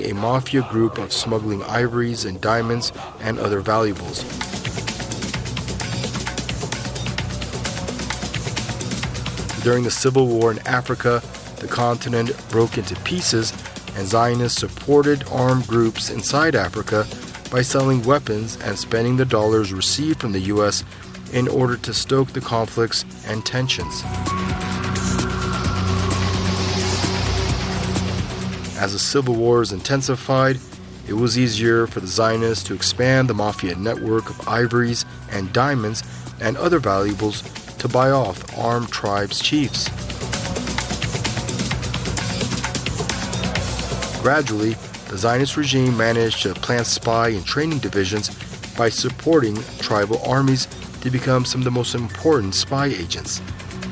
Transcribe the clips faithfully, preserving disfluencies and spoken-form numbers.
a mafia group of smuggling ivories and diamonds and other valuables. During the civil war in Africa, the continent broke into pieces, and Zionists supported armed groups inside Africa by selling weapons and spending the dollars received from the U S in order to stoke the conflicts and tensions. As the civil wars intensified, it was easier for the Zionists to expand the mafia network of ivories and diamonds and other valuables to buy off armed tribes' chiefs. Gradually, the Zionist regime managed to plant spy and training divisions by supporting tribal armies to become some of the most important spy agents.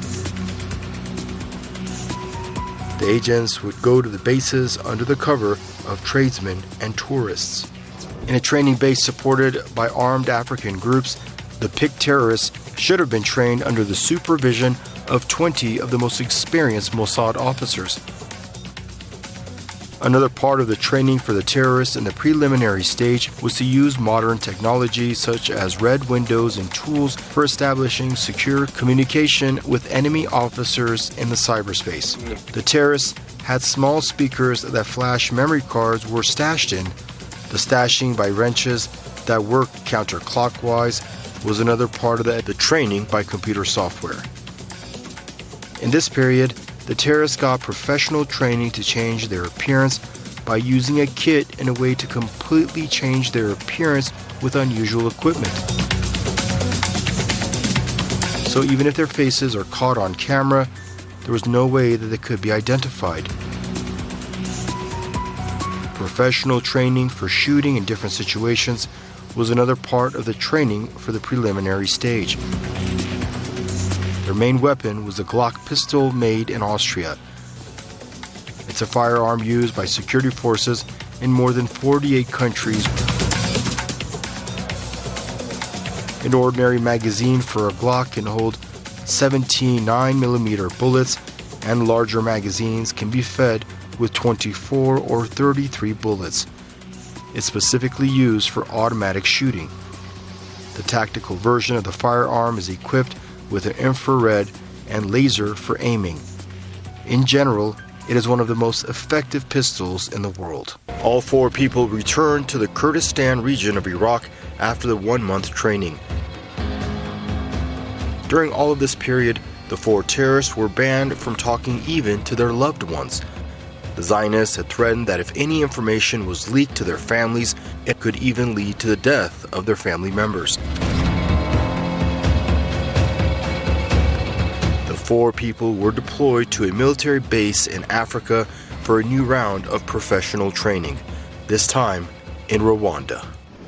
The agents would go to the bases under the cover of tradesmen and tourists. In a training base supported by armed African groups, the picked terrorists should have been trained under the supervision of twenty of the most experienced Mossad officers. Another part of the training for the terrorists in the preliminary stage was to use modern technology such as red windows and tools for establishing secure communication with enemy officers in the cyberspace. The terrorists had small speakers that flash memory cards were stashed in. The stashing by wrenches that worked counterclockwise was another part of the, the training by computer software. In this period, the terrorists got professional training to change their appearance by using a kit in a way to completely change their appearance with unusual equipment. So even if their faces are caught on camera, there was no way that they could be identified. Professional training for shooting in different situations was another part of the training for the preliminary stage. Their main weapon was a Glock pistol made in Austria. It's a firearm used by security forces in more than forty-eight countries. An ordinary magazine for a Glock can hold seventeen nine millimeter bullets, and larger magazines can be fed with twenty-four or thirty-three bullets. It's specifically used for automatic shooting. The tactical version of the firearm is equipped with an infrared and laser for aiming. In general, it is one of the most effective pistols in the world. All four people returned to the Kurdistan region of Iraq after the one-month training. During all of this period, the four terrorists were banned from talking even to their loved ones. The Zionists had threatened that if any information was leaked to their families, it could even lead to the death of their family members. Four people were deployed to a military base in Africa for a new round of professional training, this time in Rwanda.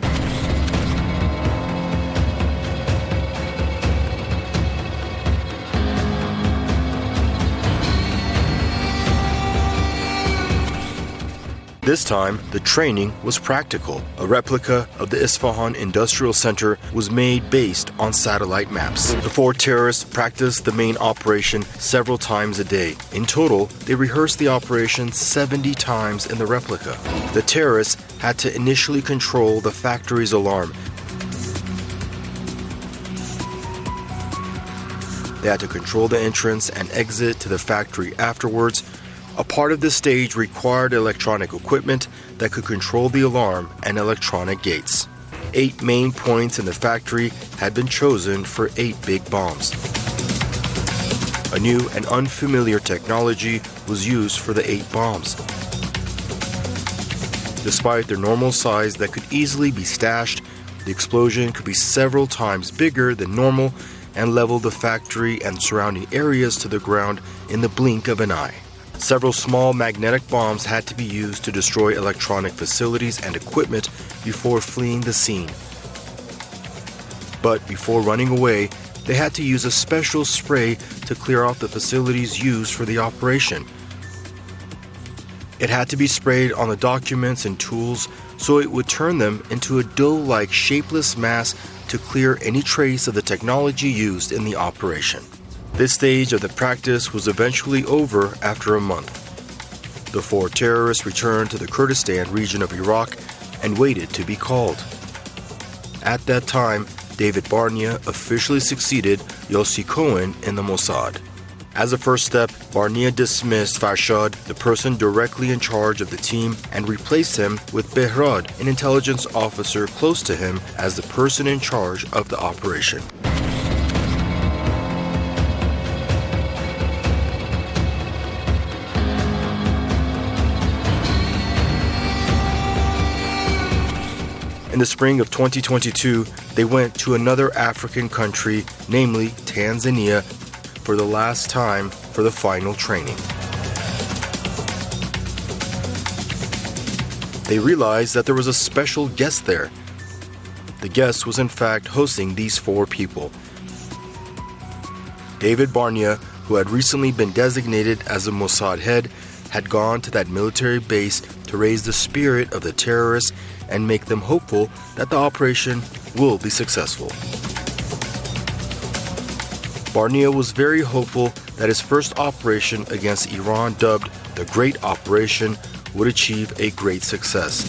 This time, the training was practical. A replica of the Isfahan Industrial Center was made based on satellite maps. The four terrorists practiced the main operation several times a day. In total, they rehearsed the operation seventy times in the replica. The terrorists had to initially control the factory's alarm. They had to control the entrance and exit to the factory afterwards. A part of this stage required electronic equipment that could control the alarm and electronic gates. Eight main points in the factory had been chosen for eight big bombs. A new and unfamiliar technology was used for the eight bombs. Despite their normal size that could easily be stashed, the explosion could be several times bigger than normal and level the factory and surrounding areas to the ground in the blink of an eye. Several small magnetic bombs had to be used to destroy electronic facilities and equipment before fleeing the scene. But before running away, they had to use a special spray to clear out the facilities used for the operation. It had to be sprayed on the documents and tools so it would turn them into a dough-like shapeless mass to clear any trace of the technology used in the operation. This stage of the practice was eventually over after a month. The four terrorists returned to the Kurdistan region of Iraq and waited to be called. At that time, David Barnea officially succeeded Yossi Cohen in the Mossad. As a first step, Barnea dismissed Farshad, the person directly in charge of the team, and replaced him with Behrad, an intelligence officer close to him, as the person in charge of the operation. In the spring of twenty twenty-two, they went to another African country, namely Tanzania, for the last time for the final training. They realized that there was a special guest there. The guest was in fact hosting these four people. David Barnea, who had recently been designated as a Mossad head, had gone to that military base to raise the spirit of the terrorists and make them hopeful that the operation will be successful. Barnea was very hopeful that his first operation against Iran, dubbed the Great Operation, would achieve a great success.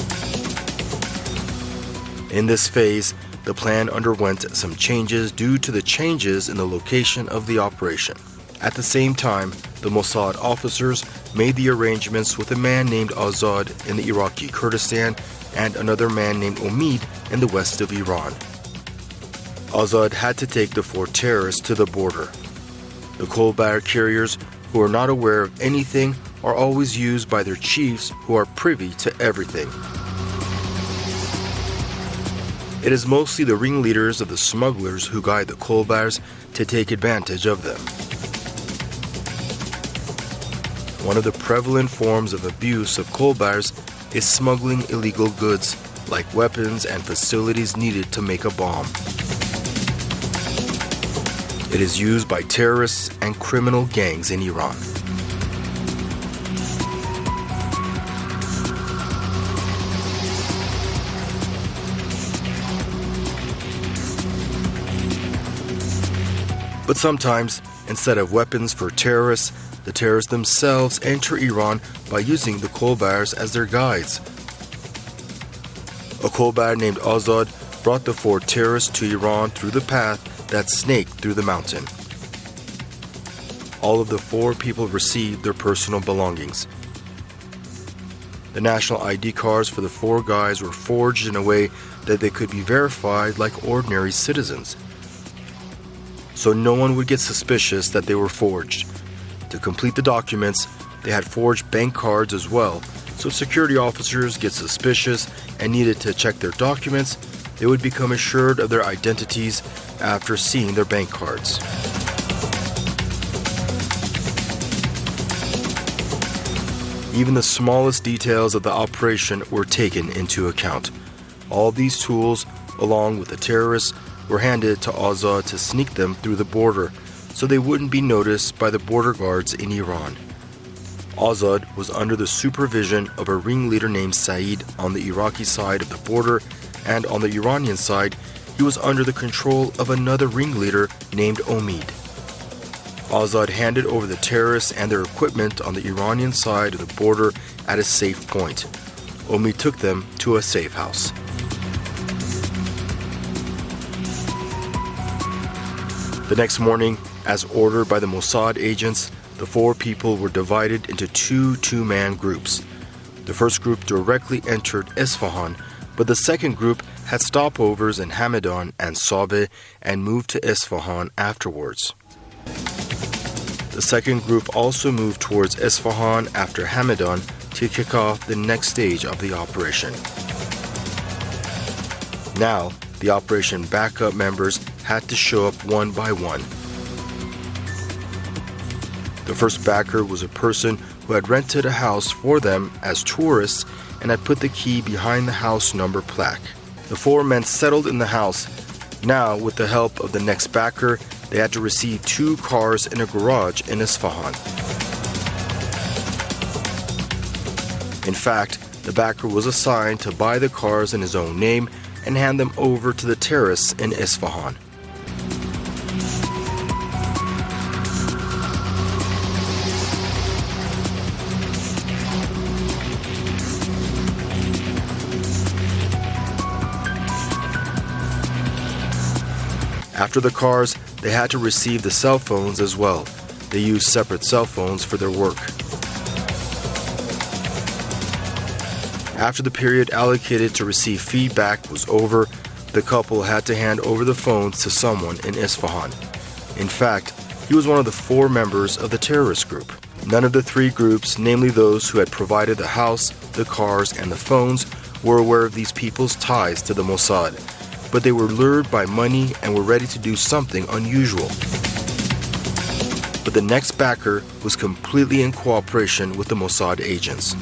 In this phase, the plan underwent some changes due to the changes in the location of the operation. At the same time, the Mossad officers made the arrangements with a man named Azad in the Iraqi Kurdistan and another man named Omid in the west of Iran. Azad had to take the four terrorists to the border. The Kolbar carriers, who are not aware of anything, are always used by their chiefs who are privy to everything. It is mostly the ringleaders of the smugglers who guide the Kolbars to take advantage of them. One of the prevalent forms of abuse of Kolbars is smuggling illegal goods, like weapons and facilities needed to make a bomb. It is used by terrorists and criminal gangs in Iran. But sometimes, instead of weapons for terrorists, the terrorists themselves enter Iran by using the Kolbars as their guides. A Kolbar named Azad brought the four terrorists to Iran through the path that snaked through the mountain. All of the four people received their personal belongings. The national I D cards for the four guys were forged in a way that they could be verified like ordinary citizens, so no one would get suspicious that they were forged. To complete the documents, they had forged bank cards as well, so if security officers get suspicious and needed to check their documents, they would become assured of their identities after seeing their bank cards. Even the smallest details of the operation were taken into account. All these tools, along with the terrorists, were handed to Azad to sneak them through the border so they wouldn't be noticed by the border guards in Iran. Azad was under the supervision of a ringleader named Saeed on the Iraqi side of the border, and on the Iranian side, he was under the control of another ringleader named Omid. Azad handed over the terrorists and their equipment on the Iranian side of the border at a safe point. Omid took them to a safe house. The next morning, as ordered by the Mossad agents, the four people were divided into two two-man groups. The first group directly entered Isfahan, but the second group had stopovers in Hamadan and Save and moved to Isfahan afterwards. The second group also moved towards Isfahan after Hamadan to kick off the next stage of the operation. Now, the operation backup members had to show up one by one. The first backer was a person who had rented a house for them as tourists and had put the key behind the house number plaque. The four men settled in the house. Now, with the help of the next backer, they had to receive two cars in a garage in Isfahan. In fact, the backer was assigned to buy the cars in his own name and hand them over to the terrorists in Isfahan. After the cars, they had to receive the cell phones as well. They used separate cell phones for their work. After the period allocated to receive feedback was over, the couple had to hand over the phones to someone in Isfahan. In fact, he was one of the four members of the terrorist group. None of the three groups, namely those who had provided the house, the cars, and the phones, were aware of these people's ties to the Mossad, but they were lured by money and were ready to do something unusual. But the next backer was completely in cooperation with the Mossad agents.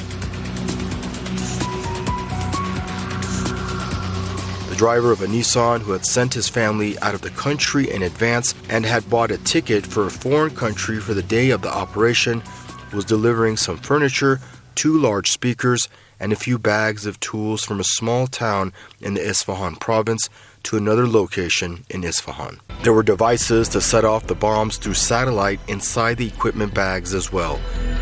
The driver of a Nissan who had sent his family out of the country in advance and had bought a ticket for a foreign country for the day of the operation was delivering some furniture, two large speakers, and a few bags of tools from a small town in the Isfahan province to another location in Isfahan. There were devices to set off the bombs through satellite inside the equipment bags as well.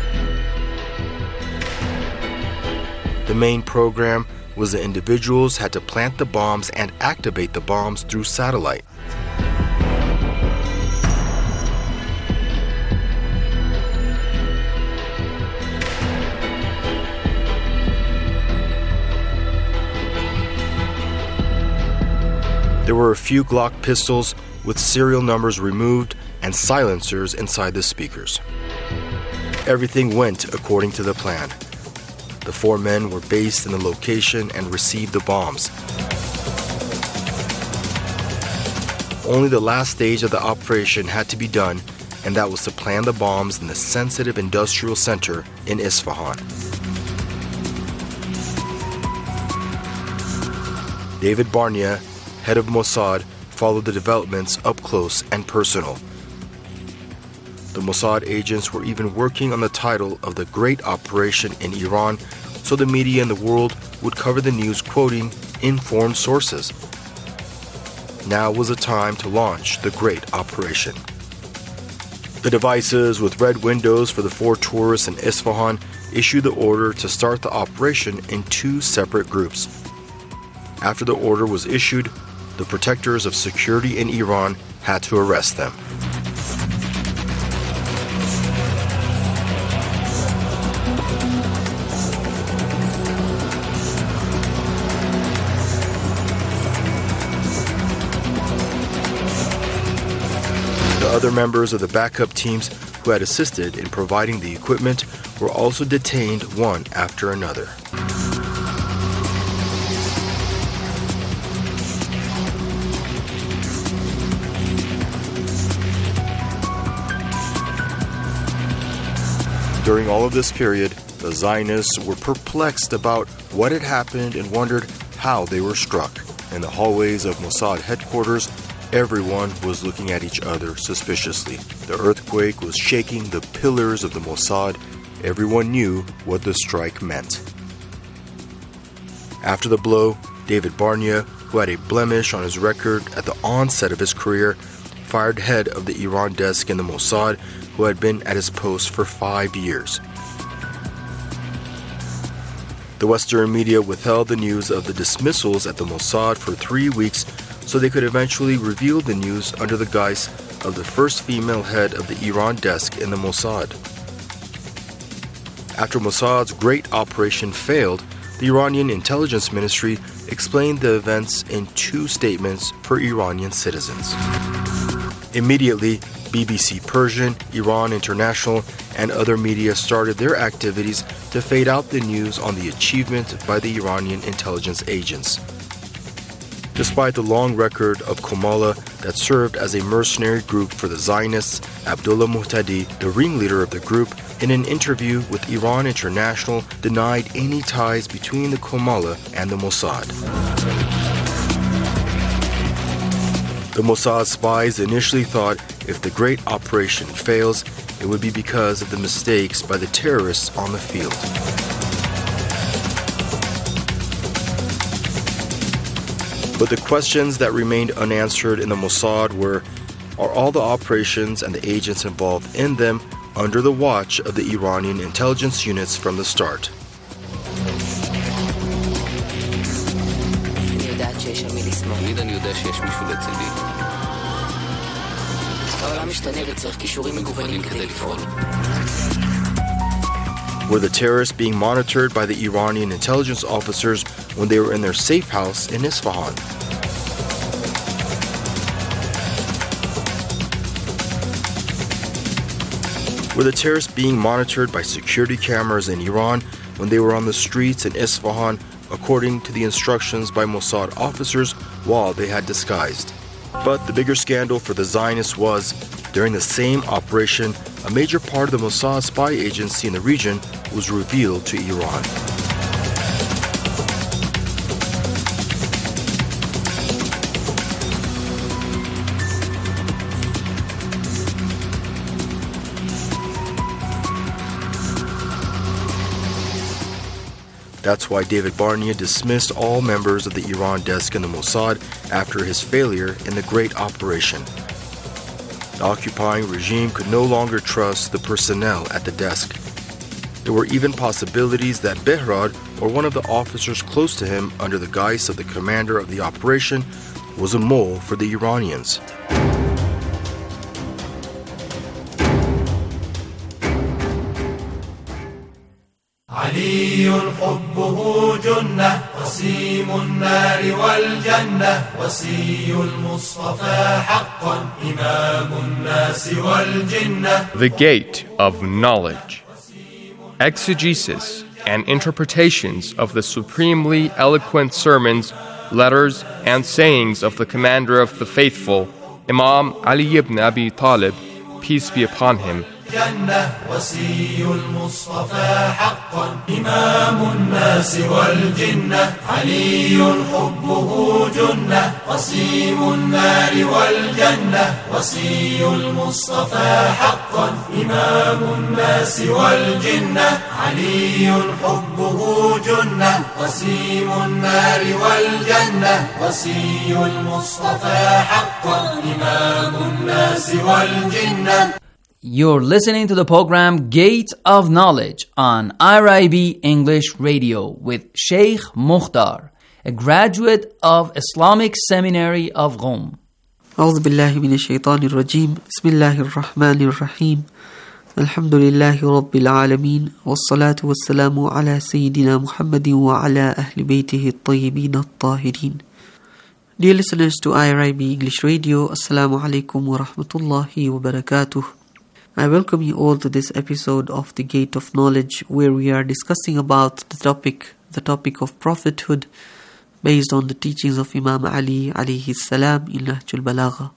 The main program was the individuals had to plant the bombs and activate the bombs through satellite. There were a few Glock pistols with serial numbers removed and silencers inside the speakers. Everything went according to the plan. The four men were based in the location and received the bombs. Only the last stage of the operation had to be done, and that was to plant the bombs in the sensitive industrial center in Isfahan. David Barnea, head of Mossad, followed the developments up close and personal. The Mossad agents were even working on the title of the Great Operation in Iran, so the media in the world would cover the news quoting informed sources. Now was the time to launch the Great Operation. The devices with red windows for the four tourists in Isfahan issued the order to start the operation in two separate groups. After the order was issued, the protectors of security in Iran had to arrest them. The other members of the backup teams who had assisted in providing the equipment were also detained one after another. During all of this period, the Zionists were perplexed about what had happened and wondered how they were struck. In the hallways of Mossad headquarters, everyone was looking at each other suspiciously. The earthquake was shaking the pillars of the Mossad. Everyone knew what the strike meant. After the blow, David Barnea, who had a blemish on his record at the onset of his career, fired head of the Iran desk in the Mossad, who had been at his post for five years. The Western media withheld the news of the dismissals at the Mossad for three weeks so they could eventually reveal the news under the guise of the first female head of the Iran desk in the Mossad. After Mossad's great operation failed, the Iranian intelligence ministry explained the events in two statements for Iranian citizens. Immediately, B B C Persian, Iran International, and other media started their activities to fade out the news on the achievement by the Iranian intelligence agents. Despite the long record of Komala that served as a mercenary group for the Zionists, Abdullah Muhtadi, the ringleader of the group, in an interview with Iran International, denied any ties between the Komala and the Mossad. The Mossad spies initially thought if the great operation fails, it would be because of the mistakes by the terrorists on the field. But the questions that remained unanswered in the Mossad were, are all the operations and the agents involved in them under the watch of the Iranian intelligence units from the start? העולם משתנה וצריך כישורים מגוונים כדי לפעול. Were the terrorists being monitored by the Iranian intelligence officers when they were in their safe house in Isfahan? Were the terrorists being monitored by security cameras in Iran when they were on the streets in Isfahan according to the instructions by Mossad officers while they had disguised? But the bigger scandal for the Zionists was, during the same operation, a major part of the Mossad spy agency in the region was revealed to Iran. That's why David Barnea dismissed all members of the Iran desk in the Mossad after his failure in the Great Operation. The occupying regime could no longer trust the personnel at the desk. There were even possibilities that Behrad, or one of the officers close to him under the guise of the commander of the operation, was a mole for the Iranians. علي حبه جنة وسيم النار والجنة وسي المصطفى حقا إمام الناس والجنة. The Gate of Knowledge. Exegesis and interpretations of the supremely eloquent sermons, letters, and sayings of the Commander of the Faithful, Imam Ali ibn Abi Talib, peace be upon him. جنة وسي المصطفى حقا إمام الناس والجنة علي حبه جنة وسيم النار والجنة وسي المصطفى حقا إمام الناس والجنة علي حبه جنة وسيم النار والجنة وسي المصطفى حقا إمام الناس والجنة. You're listening to the program Gate of Knowledge on I R I B English Radio with Sheikh Mukhtar, a graduate of Islamic Seminary of Qom. أعوذ بالله من الشيطان الرجيم بسم الله الرحمن الرحيم الحمد لله رب العالمين والصلاة والسلام على سيدنا محمد وعلى أهل بيته الطيبين الطاهرين. Dear listeners to I R I B English Radio, Assalamu alaikum wa rahmatullahi wa barakatuh. I welcome you all to this episode of The Gate of Knowledge, where we are discussing about the topic, the topic of prophethood, based on the teachings of Imam Ali alayhi salam in Nahjul Balagha.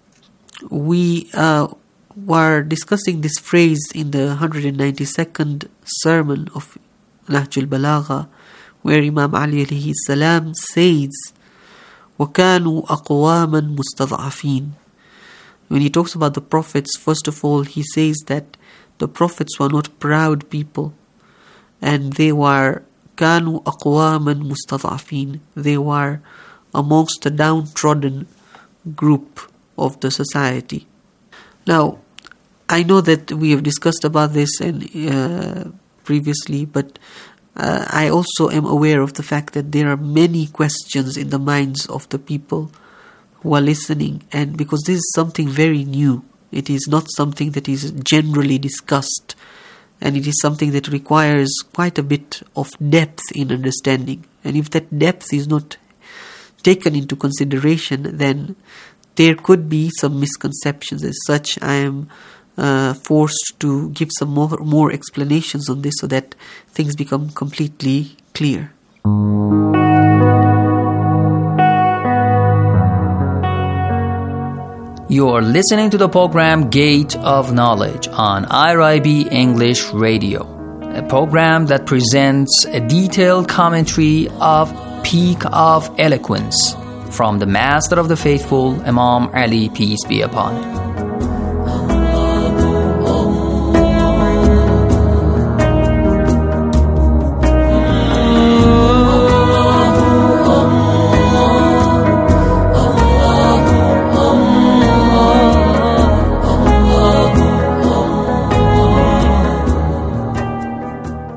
We uh, were discussing this phrase in the one hundred ninety-second sermon of Nahjul Balagha, where Imam Ali alayhi salam says, وَكَانُوا أَقْوَامًا مُسْتَضْعَفِينَ. When he talks about the prophets, first of all, he says that the prophets were not proud people, and they were كانوا أقواما مستضعفين. They were amongst the downtrodden group of the society. Now, I know that we have discussed about this and uh, previously, but uh, I also am aware of the fact that there are many questions in the minds of the people who are listening, and because this is something very new, it is not something that is generally discussed, and it is something that requires quite a bit of depth in understanding. And if that depth is not taken into consideration, then there could be some misconceptions. As such, I am uh, forced to give some more, more explanations on this so that things become completely clear. You are listening to the program Gate of Knowledge on I R I B English Radio, a program that presents a detailed commentary of Peak of Eloquence from the Master of the Faithful, Imam Ali, peace be upon him.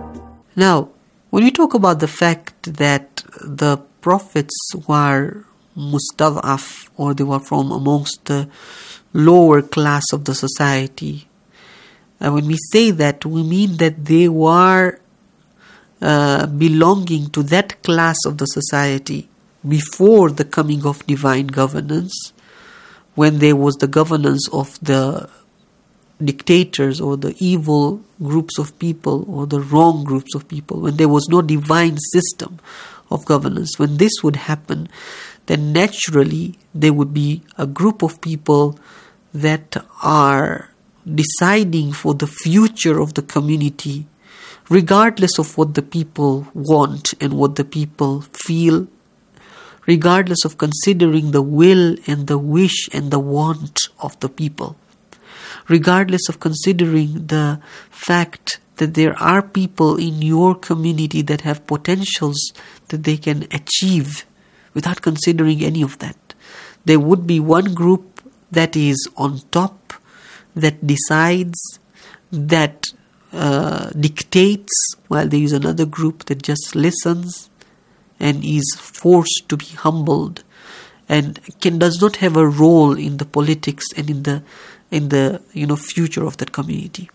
Now, when we talk about the fact that the prophets were mustad'af, or they were from amongst the lower class of the society. And when we say that, we mean that they were uh, belonging to that class of the society before the coming of divine governance, when there was the governance of the dictators or the evil groups of people or the wrong groups of people, when there was no divine system of governance. When this would happen, then naturally there would be a group of people that are deciding for the future of the community, regardless of what the people want and what the people feel, regardless of considering the will and the wish and the want of the people, regardless of considering the fact that there are people in your community that have potentials that they can achieve, without considering any of that. There would be one group that is on top, that decides, that uh, dictates, while there is another group that just listens and is forced to be humbled and can does not have a role in the politics and in the in the you know future of that community.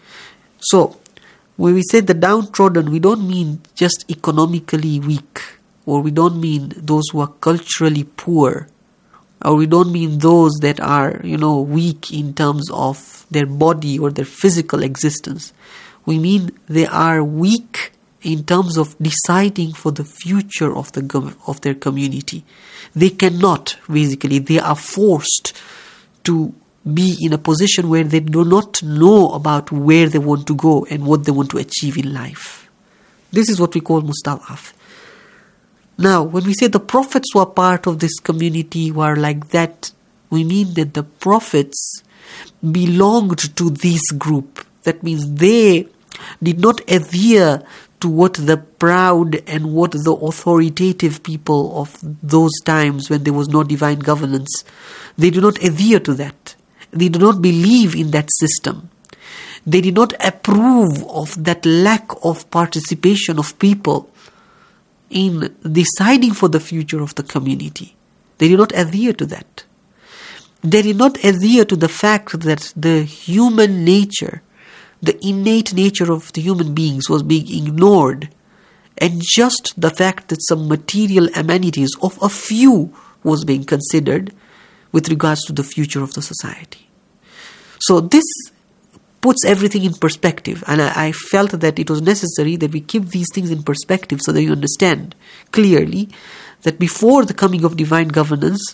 So when we say the downtrodden, we don't mean just economically weak, or we don't mean those who are culturally poor, or we don't mean those that are you know weak in terms of their body or their physical existence. We mean they are weak in terms of deciding for the future of the gov- of their community. They cannot, basically, they are forced to be in a position where they do not know about where they want to go and what they want to achieve in life. This is what we call mustad'af. Now, when we say the prophets were part of this community, were like that, we mean that the prophets belonged to this group. That means they did not adhere to what the proud and what the authoritative people of those times when there was no divine governance, they do not adhere to that. They do not believe in that system. They did not approve of that lack of participation of people in deciding for the future of the community. They did not adhere to that. They did not adhere to the fact that the human nature, the innate nature of the human beings was being ignored, and just the fact that some material amenities of a few was being considered with regards to the future of the society. So this puts everything in perspective, and I, I felt that it was necessary that we keep these things in perspective so that you understand clearly that before the coming of divine governance,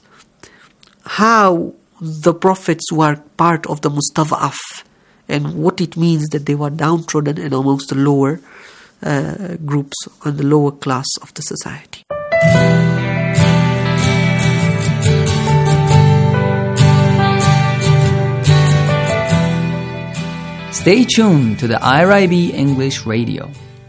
how the prophets were part of the mustad'af, and what it means that they were downtrodden and amongst the lower uh, groups and the lower class of the society. Stay tuned to the I R I B English Radio.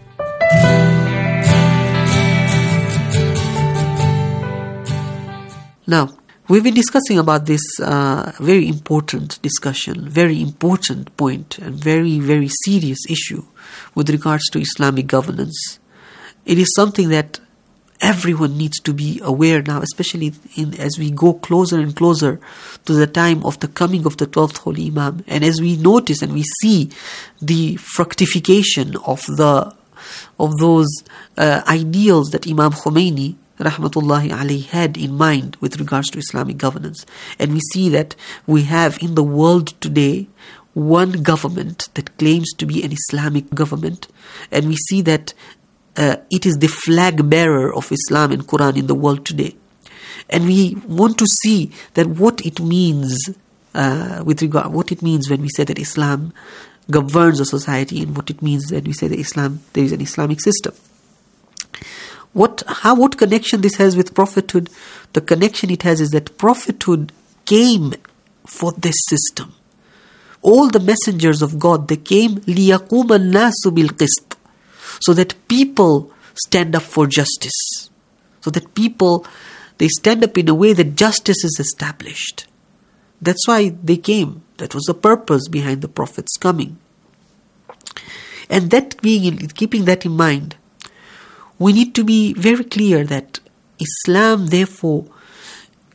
Now, we've been discussing about this uh, very important discussion, very important point, and very, very serious issue with regards to Islamic governance. It is something that everyone needs to be aware now, especially in, as we go closer and closer to the time of the coming of the twelfth Holy Imam, and as we notice and we see the fructification of the of those uh, ideals that Imam Khomeini rahmatullahi alayhi had in mind with regards to Islamic governance. And we see that we have in the world today one government that claims to be an Islamic government, and we see that uh, it is the flag bearer of Islam and Quran in the world today. And we want to see that what it means uh, with regard what it means when we say that Islam governs a society, and what it means when we say that Islam there is an Islamic system. What, how, what connection this has with prophethood? The connection it has is that prophethood came for this system. All the messengers of God, they came لِيَقُومَ النَّاسُ بِالْقِسْطِ, so that people stand up for justice. So that people, they stand up in a way that justice is established. That's why they came. That was the purpose behind the prophet's coming. And that being, in, keeping that in mind, we need to be very clear that Islam, therefore,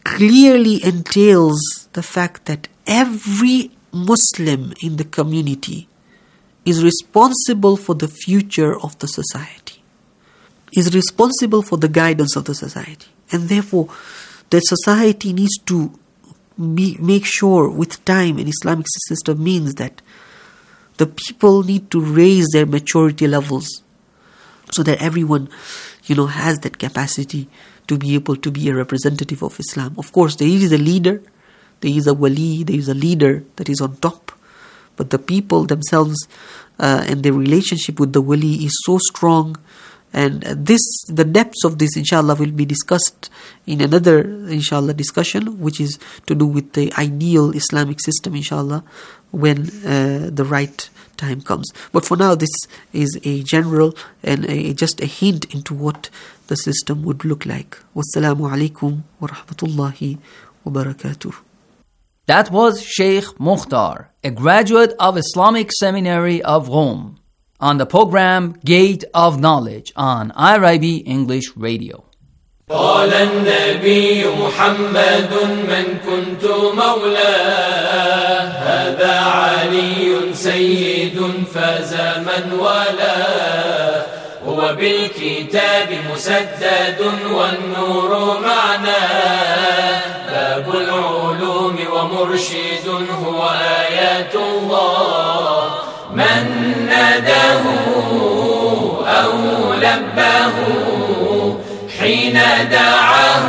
clearly entails the fact that every Muslim in the community is responsible for the future of the society, is responsible for the guidance of the society. And therefore, the society needs to be, make sure with time, and Islamic system means that the people need to raise their maturity levels so that everyone, you know, has that capacity to be able to be a representative of Islam. Of course, there is a leader, there is a wali, there is a leader that is on top, but the people themselves uh, and their relationship with the wali is so strong. And this, the depths of this, inshallah, will be discussed in another, inshallah, discussion, which is to do with the ideal Islamic system, inshallah, when uh, the right time comes. But for now, this is a general and a, just a hint into what the system would look like. Wassalamu alaikum wa rahmatullahi wa barakatuh. That was Sheikh Mukhtar, a graduate of Islamic Seminary of Rome, on the program Gate of Knowledge on I R I B English Radio. قال النبي محمد من كنت مولاه هذا علي سيد فاز من والاه هو بالكتاب مسدد والنور معناه باب العلوم ومرشد هو آيات الله من ناداه أو لباه حين دعاه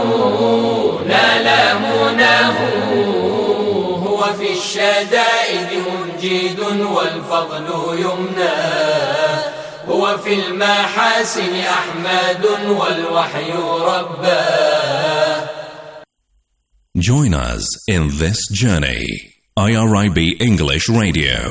نال مناه هو في الشدائد منجد والفضل يمناه هو في المحاسن أحمد والوحي رباه. Join us in this journey. I R I B English Radio.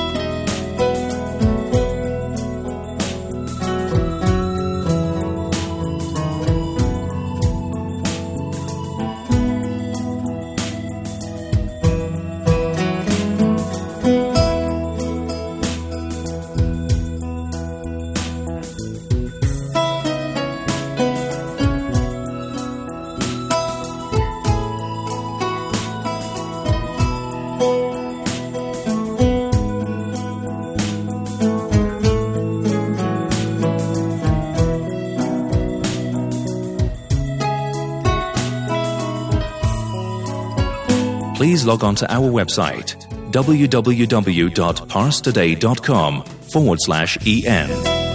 Please log on to our website www.parstoday.com forward slash en.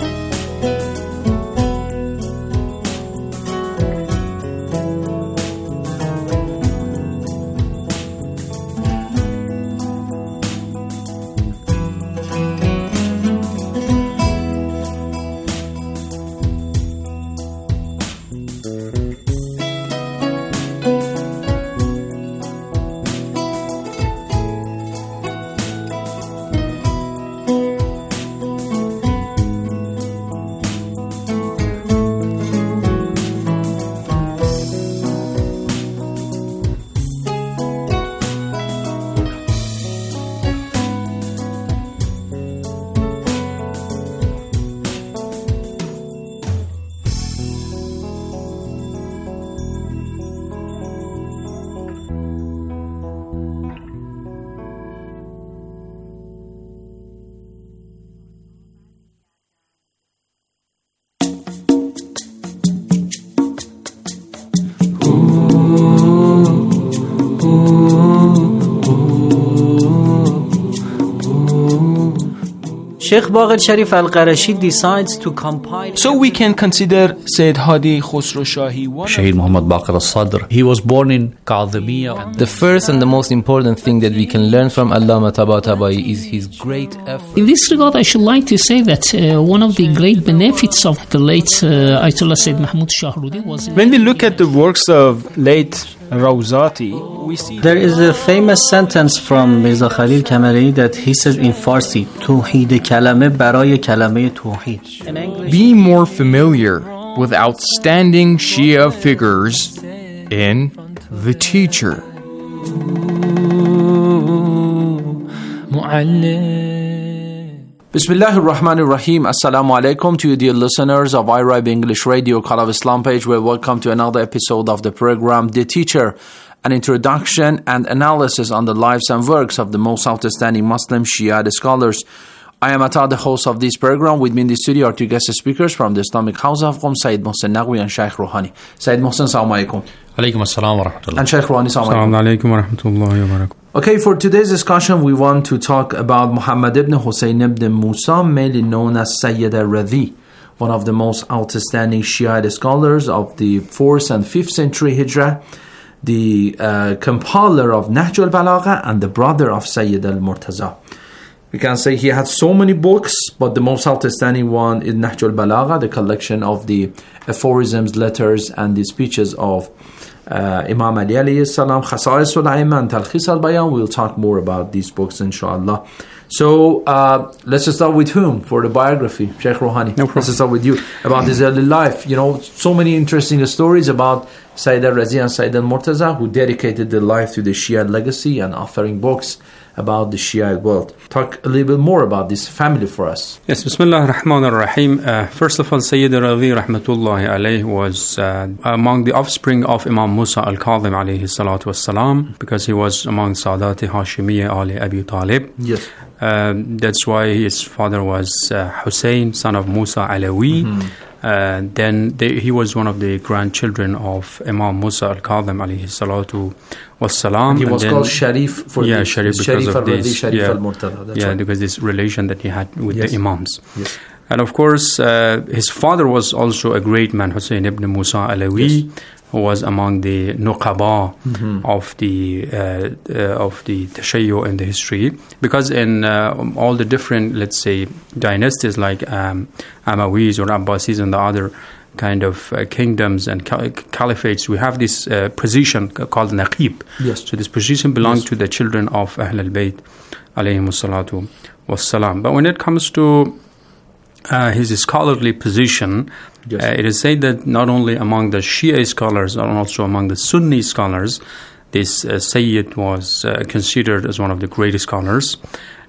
Sheikh Baqir Sharif Al-Qarashi decides to compile. So we can consider Sayyid Hadi Khosrow Shahi. Shahid Muhammad Baqir Al-Sadr. He was born in Kadhimiya. The first and the most important thing that we can learn from Allama Tabatabai is his great effort. In this regard, I should like to say that uh, one of the great benefits of the late uh, Ayatollah Sayyid Mahmud Shahrudi was... When we look at the works of late Rawzati, we see... There is a famous sentence from Mirza Khalil Kamali that he says in Farsi, Tawheed kalame baraye kalame tawheed. Be more familiar with outstanding Shia figures in The Teacher. Bismillahir Rahmanir Rahim. Assalamu alaikum to you, dear listeners of I R I B English Radio, Call of Islam page. Well, welcome to another episode of the program, The Teacher, an introduction and analysis on the lives and works of the most outstanding Muslim Shia scholars. I am Atta, the host of this program. With me in the studio are two guest speakers from the Islamic House of Qom, Sayyid Mohsen Naqvi and Shaykh Rouhani. Sayyid Mohsen, assalamu alaikum. Alaikum assalam wa rahmatullah. And Shaykh Rouhani, assalamu alaikum. Assalamu alaikum wa rahmatullahi wa barakatuh. Okay, for today's discussion, we want to talk about Muhammad ibn Hussein ibn Musa, mainly known as Sayyid al-Radhi, one of the most outstanding Shiite scholars of the fourth and fifth century Hijrah, the uh, compiler of Nahj al-Balagha and the brother of Sayyid al-Murtaza. We can say he had so many books, but the most outstanding one is Nahj al-Balagha, the collection of the aphorisms, letters, and the speeches of uh, Imam Ali alayhi salam, Khasa'is al-A'imma and Talkhis al-Bayan. We'll talk more about these books, inshallah. So, uh, let's start with whom for the biography? Shaykh Rouhani. No let's start with you about his early life. You know, so many interesting stories about Sayyid al-Razi and Sayyid al-Murtaza, who dedicated their life to the Shia legacy and authoring books about the Shia world. Talk a little bit more about this family for us. Yes, Bismillah ar-Rahman ar-Rahim. Uh, first of all, Sayyid al-Radhi rahmatullahi alayhi was uh, among the offspring of Imam Musa al-Kadhim alayhi salatu wassalam, because he was among Sadat Hashimiyya Ali Abi Talib. Yes. Um, that's why his father was uh, Hussein, son of Musa Alawi. Mm-hmm. Uh, then they, he was one of the grandchildren of Imam Musa al-Kadhim alayhi salatu wassalam. He was then, called Sharif for yeah, the Sharif because Sharif of al-Radhi, this, Sharif yeah, al-Murtada. That's yeah, right. because this relation that he had with yes. the Imams. Yes. And of course, uh, his father was also a great man, Hussein ibn Musa Alawi, yes. who was among the Nuqaba mm-hmm. of the uh, uh, of the Tashayyu in the history. Because in uh, all the different, let's say, dynasties like um, Amawi's or Abbasis and the other kind of uh, kingdoms and cal- caliphates, we have this uh, position called Naqib. Yes. So this position belongs yes. to the children of Ahl al-Bayt alayhimu salatu wassalam. But when it comes to uh, his scholarly position, yes. uh, it is said that not only among the Shia scholars but also among the Sunni scholars, this uh, Sayyid was uh, considered as one of the greatest scholars.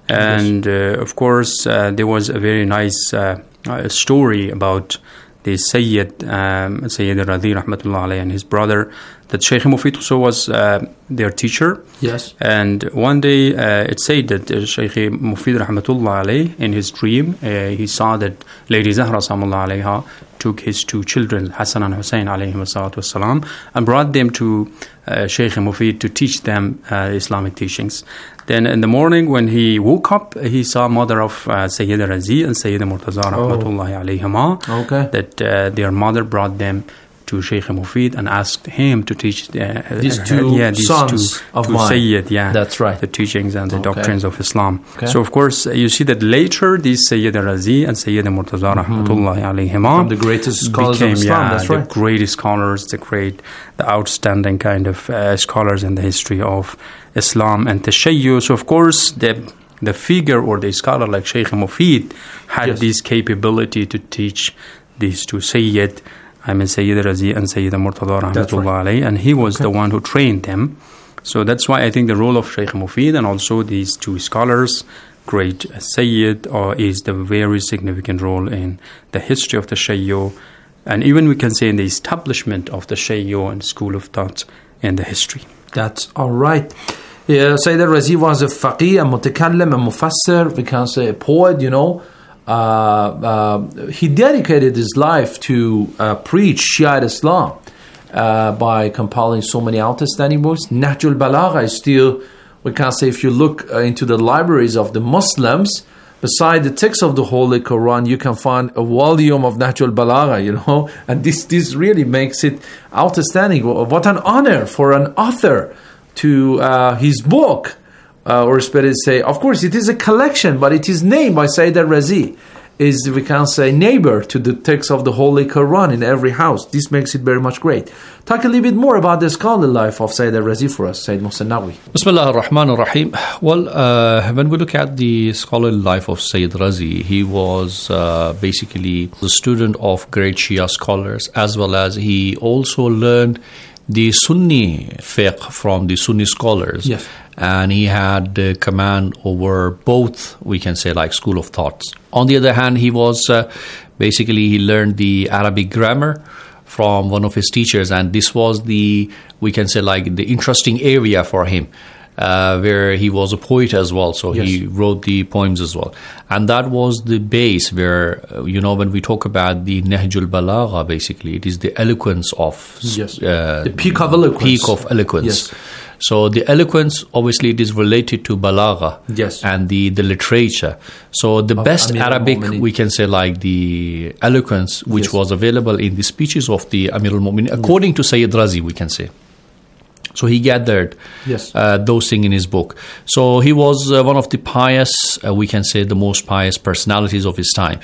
And yes. uh, of course, uh, there was a very nice uh, uh, story about the Sayyid, um, Sayyid al-Radhi rahmatullah alayhi and his brother, that Shaykh Mufid also was uh, their teacher. Yes. And one day uh, it said that uh, Shaykh Mufid rahmatullah alayhi, in his dream, uh, he saw that Lady Zahra sallallahu alayha took his two children, Hassan and Hussein alayhi salatu wassalam, and brought them to uh, Shaykh Mufid to teach them uh, Islamic teachings. Then in the morning when he woke up, he saw mother of uh, Sayyid al-Razi and Sayyid al-Murtaza rahmatullahi alayhima, okay. that uh, their mother brought them to Shaykh Mufid and asked him to teach uh, these two yeah, these sons two, of two mine. Sayyid, yeah, that's right, the teachings and the okay. doctrines of Islam. Okay. So of course uh, you see that later these Sayyid al-Razi and Sayyid al-Murtaza mm-hmm. rahmatullahi alayhima, from the greatest scholars became, of Islam, yeah, that's right. the greatest scholars, the great, the outstanding kind of uh, scholars in the history of Islam and Tashayyu. So of course the the figure or the scholar like Shaykh Mufid had yes. this capability to teach these two Sayyid, I mean Sayyid al-Razi and Sayyid al-Murtaza rahmatullah alayhi, and he was okay. the one who trained them. So that's why I think the role of Shaykh Mufid and also these two scholars, great Sayyid, uh, is the very significant role in the history of the Tashayyu, and even we can say in the establishment of the Tashayyu and school of thought in the history. That's all right. Yeah, Sayyid al-Razi was a faqih, a mutakallim, a mufassir, we can say a poet, you know. Uh, uh, he dedicated his life to uh, preach Shiite Islam uh, by compiling so many outstanding books. Nahj al-Balagha is still, we can say, if you look uh, into the libraries of the Muslims, beside the text of the Holy Quran, you can find a volume of Nahj al-Balagha, you know. And this, this really makes it outstanding. What an honor for an author to uh, his book, uh, or better say, of course it is a collection, but it is named by Sayyid al-Razi, is, we can say, neighbor to the text of the Holy Quran in every house. This makes it very much great. Talk a little bit more about the scholarly life of Sayyid al-Razi for us, Sayyid Mohsen Naqvi. Bismillah ar-Rahman ar-Rahim. Well, uh, when we look at the scholarly life of Sayyid Razi, he was uh, basically the student of great Shia scholars, as well as he also learned the Sunni fiqh from the Sunni scholars. Yes. and he had uh, command over both, we can say, like school of thoughts. On the other hand, he was uh, basically he learned the Arabic grammar from one of his teachers, and this was the, we can say, like the interesting area for him. Uh, where he was a poet as well, so yes. he wrote the poems as well. And that was the base where, uh, you know, when we talk about the Nahjul Balagha, basically, it is the eloquence of... Yes. Uh, the peak of eloquence. Peak of eloquence. Yes. So the eloquence, obviously, it is related to Balagha yes. and the, the literature. So the of best Amir Arabic, we can say, like the eloquence, which yes. was available in the speeches of the Amir al-Mu'minin, according yes. to Sayyid Razi, we can say. So he gathered yes. uh, those things in his book. So he was uh, one of the pious, uh, we can say the most pious personalities of his time.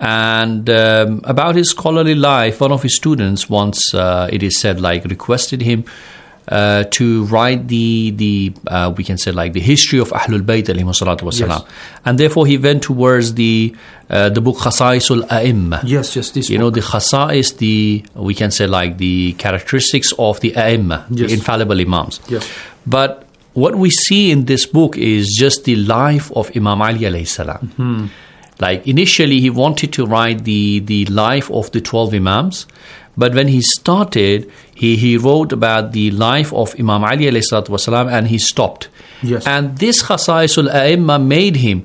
And um, about his scholarly life, one of his students once, uh, it is said, like requested him uh, to write the, the uh, we can say like the history of Ahlul Bayt alayhi salatu wasalam. Yes. And therefore he went towards the uh, the book Khasa'isul A'imma. Yes, yes, this You book. know, the Khasa'is, the, we can say like the characteristics of the A'imma, yes. the infallible Imams. Yes. But what we see in this book is just the life of Imam Ali alayhi salam. Mm-hmm. Like initially he wanted to write the, the life of the twelve Imams, but when he started, he, he wrote about the life of Imam Ali alayhi salatu wasalam, and he stopped. Yes. And this Khasa'isul A'imma made him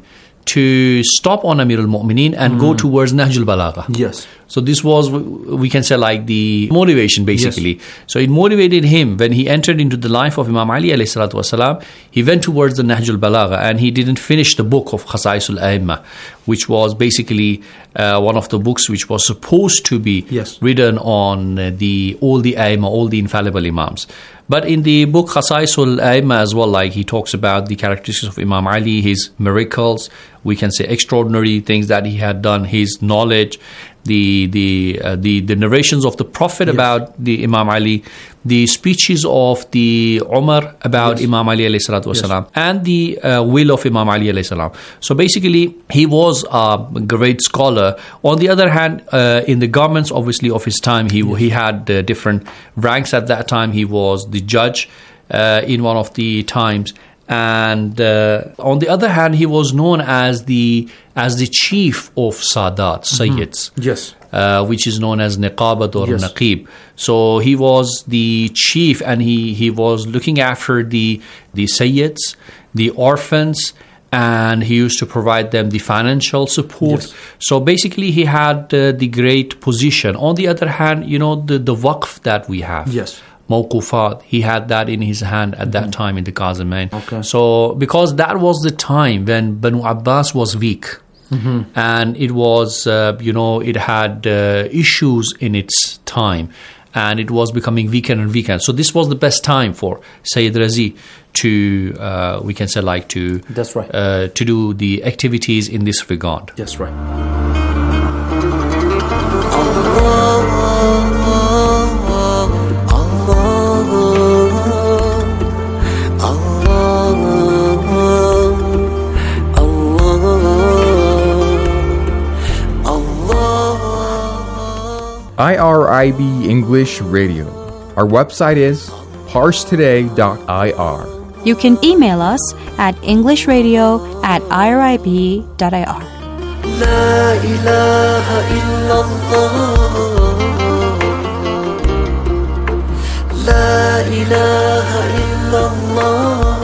to stop on Amir al-Mu'minin and mm. go towards Nahjul Balagha. Yes. So this was, we can say, like the motivation, basically. Yes. So it motivated him when he entered into the life of Imam Ali alayhi salatu wasalam. He went towards the Nahjul Balagha, and he didn't finish the book of Khasa'isul A'imma, which was basically uh, one of the books which was supposed to be yes. written on uh, the all the A'imma, all the infallible Imams. But in the book Khasa'isul A'imma as well, like he talks about the characteristics of Imam Ali, his miracles, we can say extraordinary things that he had done, his knowledge, the the uh, the, the narrations of the Prophet yes. about the Imam Ali, the speeches of the Umar about yes. Imam Ali alayhi salatu wasalam, yes. and the uh, will of Imam Ali alayhi salam. So basically, he was a great scholar. On the other hand, uh, in the governments, obviously, of his time, he yes. he had uh, different ranks at that time. He was the judge uh, in one of the times. And uh, on the other hand, he was known as the as the chief of Sadat, Sayyids, mm-hmm. yes, uh, which is known as Niqabat or yes. Naqib. So he was the chief, and he, he was looking after the the Sayyids, the orphans, and he used to provide them the financial support. Yes. So basically, he had uh, the great position. On the other hand, you know, the the waqf that we have. Yes. Mawqufat, he had that in his hand at that mm-hmm. time in the Qazimain. Okay. So, because that was the time when Banu Abbas was weak, mm-hmm. and it was, uh, you know, it had uh, issues in its time, and it was becoming weaker and weaker. So, this was the best time for Sayyid Razi to, uh, we can say, like to, That's right. uh, to do the activities in this regard. That's right. I R I B English Radio. Our website is parse today dot I R. You can email us at englishradio at irib dot I R. La ilaha illallah. La ilaha illallah.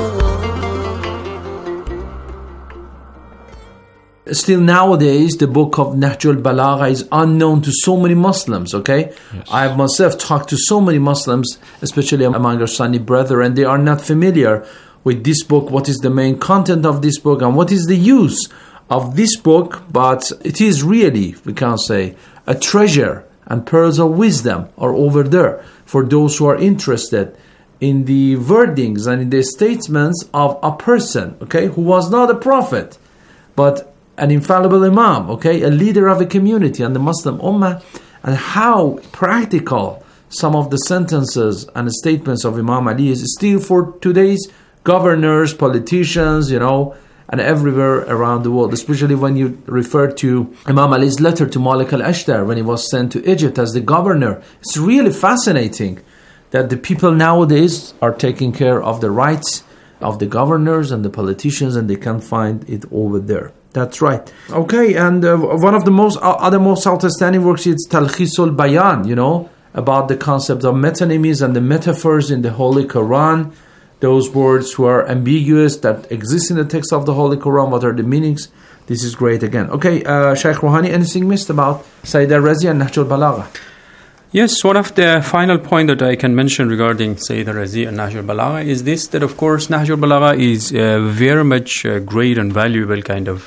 Still nowadays, the book of Nahjul Balagha is unknown to so many Muslims, okay? Yes. I have myself talked to so many Muslims, especially among our Sunni brethren, and they are not familiar with this book, what is the main content of this book, and what is the use of this book. But it is really, we can say, a treasure, and pearls of wisdom are over there for those who are interested in the wordings and in the statements of a person, okay, who was not a prophet, but an infallible imam, okay, a leader of a community and the Muslim ummah, and how practical some of the sentences and statements of Imam Ali is still for today's governors, politicians, you know, and everywhere around the world, especially when you refer to Imam Ali's letter to Malik al-Ashtar when he was sent to Egypt as the governor. It's really fascinating that the people nowadays are taking care of the rights of the governors and the politicians, and they can find it over there. That's right. Okay, and uh, one of the most uh, other most outstanding works is Talkhisul Bayan, you know, about the concept of metonymies and the metaphors in the Holy Quran. Those words who are ambiguous that exist in the text of the Holy Quran, what are the meanings? This is great again. Okay, uh, Shaykh Rouhani, anything missed about Sayyid al-Razi and Nahj al-Balagha? Yes, one of the final point that I can mention regarding Sayyid al-Razi and Nahj al-Balagha is this, that of course Nahj al-Balagha is uh, very much uh, great and valuable kind of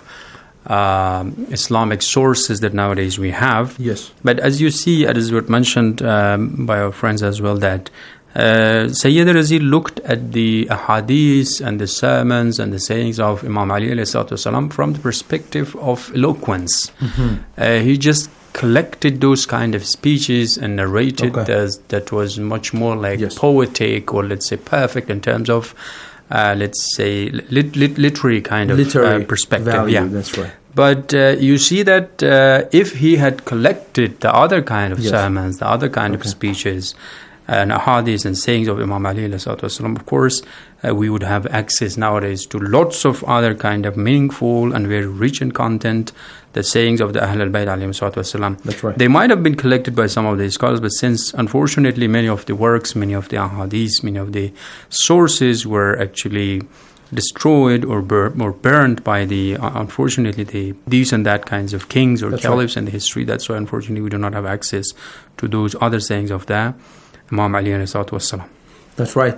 uh, Islamic sources that nowadays we have. Yes. But as you see, as was mentioned um, by our friends as well, that uh, Sayyid al-Razi looked at the ahadith and the sermons and the sayings of Imam Ali alayhi salatu wasalam from the perspective of eloquence. Mm-hmm. Uh, he just collected those kind of speeches and narrated Okay. as, that was much more like Yes. poetic, or let's say perfect in terms of uh, let's say lit, lit, literary kind of Literary uh, perspective. value, Yeah, that's right. But uh, you see that uh, if he had collected the other kind of Yes. sermons, the other kind Okay. of speeches and ahadith and sayings of Imam Ali alayhi salatu wasalam, of course uh, we would have access nowadays to lots of other kind of meaningful and very rich in content, the sayings of the Ahl al-Bayt alayhi salatu wasalam. That's right. They might have been collected by some of the scholars, but since unfortunately many of the works, many of the ahadith, many of the sources were actually destroyed or, bur- or burned by the uh, unfortunately the these and that kinds of kings or That's caliphs right. in the history. That's why unfortunately we do not have access to those other sayings of the Imam Ali alayhi salatu wassalam. That's right.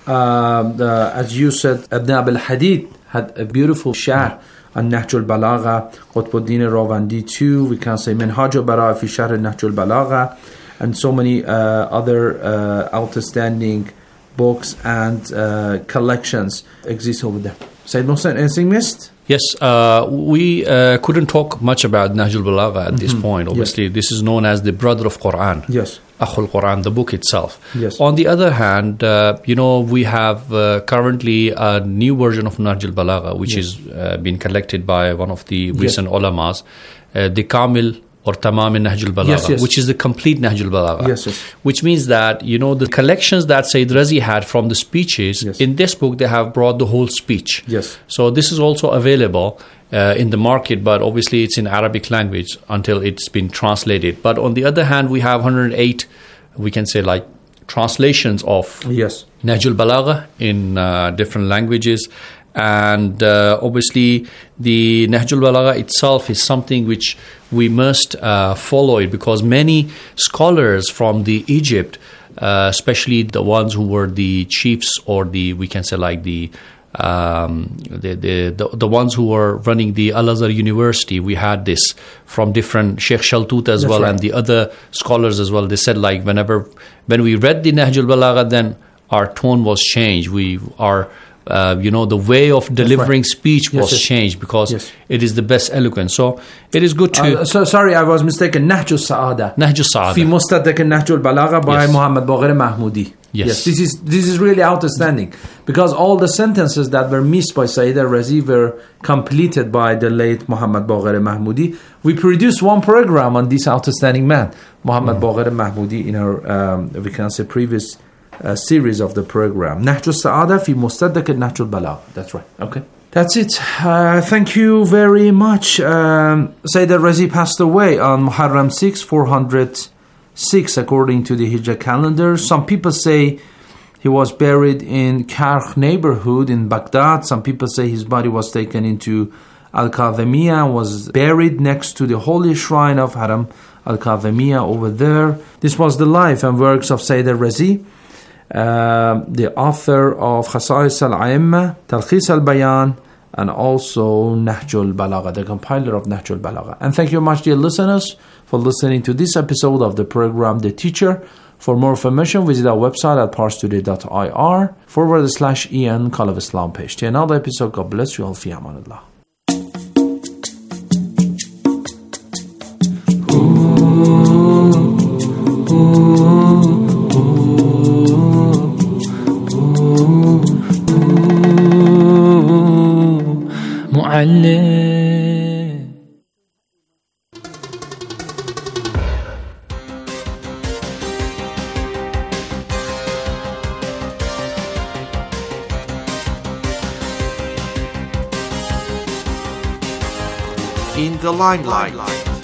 Um, the, as you said, Ibn Abil Hadid had a beautiful shah on Nahj al-Balagha, Qutbuddin Rawandi too. We can say Minhaj al-Bara fi Sharh Nahj al-Balagha, and so many uh, other uh, outstanding books and uh, collections exist over there. Sayyid Mohsen, anything missed? Yes, uh, we uh, couldn't talk much about Nahj al-Balagha at this Mhm. point. Yes. Obviously, this is known as the brother of Quran. Yes. Akhul Quran, the book itself. Yes. On the other hand, uh, you know, we have uh, currently a new version of Nahj al-Balagha, which Yes. is uh, been collected by one of the Yes. recent ulamas, uh, the Kamil or Tamam Nahj al-Balagha, Yes, yes. which is the complete Nahj al-Balagha. Yes, yes. Which means that, you know, the collections that Sayyid Razi had from the speeches, Yes. in this book they have brought the whole speech. Yes. So this is also available uh, in the market, but obviously it's in Arabic language until it's been translated. But on the other hand, we have one hundred eight, we can say, like translations of Yes. Nahj al-Balagha in uh, different languages. And uh, obviously the Nahj al-Balagha itself is something which we must uh, follow it, because many scholars from the Egypt, uh, especially the ones who were the chiefs or the, we can say like the um, the, the, the the ones who were running the Al-Azhar University, we had this from different Sheikh Shaltut as That's well, right. and the other scholars as well. They said like whenever when we read the Nahj al-Balagha, then our tone was changed. We our uh, you know the way of delivering speech Yes, was yes. changed, because Yes. it is the best eloquence. So it is good to Uh, so sorry, I was mistaken. Nahj al-Sa'ada. Nahj al-Sa'ada. في مستدرك Nahj al-Balagha by Yes. Muhammad Baqir Mahmoudi. Yes. this is this is really outstanding, because all the sentences that were missed by Sayyid al-Razi were completed by the late Muhammad Baqir Mahmoudi. We produced one program on this outstanding man, Muhammad Mm. Baqir Mahmoudi, in our um, we can say previous uh, series of the program. Nahj al-Sa'ada fi mustadrak Nahj al-Balagha. That's right. Okay. That's it. Uh, thank you very much. Um, Sayyid al-Razi passed away on Muharram sixth, four hundred six, according to the Hijra calendar. Some people say he was buried in Karkh neighborhood in Baghdad. Some people say his body was taken into Al-Kadhimiyya and was buried next to the holy shrine of Haram Al-Kadhimiyya over there. This was the life and works of Sayyid al-Razi, uh, the author of Khasa'is al-A'imma, Talkhis al-Bayan, and also Nahj al-Balagha, the compiler of Nahj al-Balagha. And thank you much, dear listeners, for listening to this episode of the program The Teacher. For more information, visit our website at parstoday dot I R forward slash En Call of Islam page. Till another episode, God bless you all. Fi amanillah. معلم in the limelight.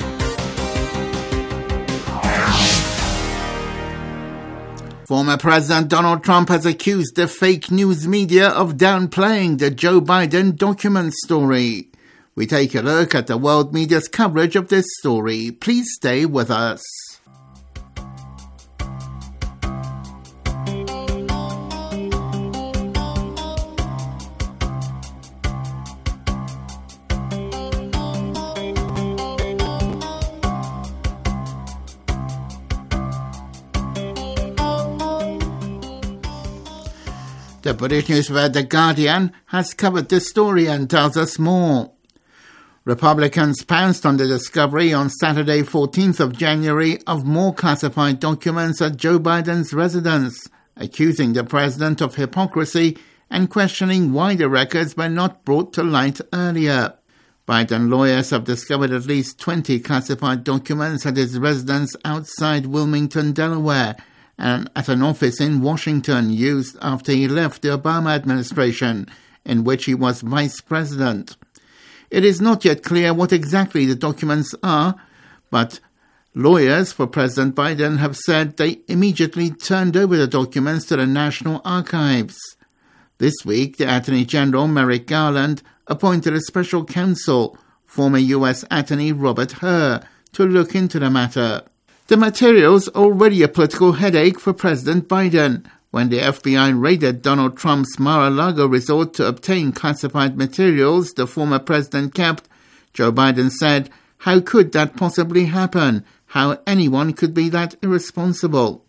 Former President Donald Trump has accused the fake news media of downplaying the Joe Biden document story. We take a look at the world media's coverage of this story. Please stay with us. The British newspaper The Guardian has covered this story and tells us more. Republicans pounced on the discovery on Saturday, fourteenth of January, of more classified documents at Joe Biden's residence, accusing the president of hypocrisy and questioning why the records were not brought to light earlier. Biden lawyers have discovered at least twenty classified documents at his residence outside Wilmington, Delaware, and at an office in Washington used after he left the Obama administration, in which he was vice president. It is not yet clear what exactly the documents are, but lawyers for President Biden have said they immediately turned over the documents to the National Archives. This week, the Attorney General Merrick Garland appointed a special counsel, former U S Attorney Robert Hur, to look into the matter. The material's already a political headache for President Biden. When the F B I raided Donald Trump's Mar-a-Lago resort to obtain classified materials the former president kept, Joe Biden said, "How could that possibly happen? How anyone could be that irresponsible?"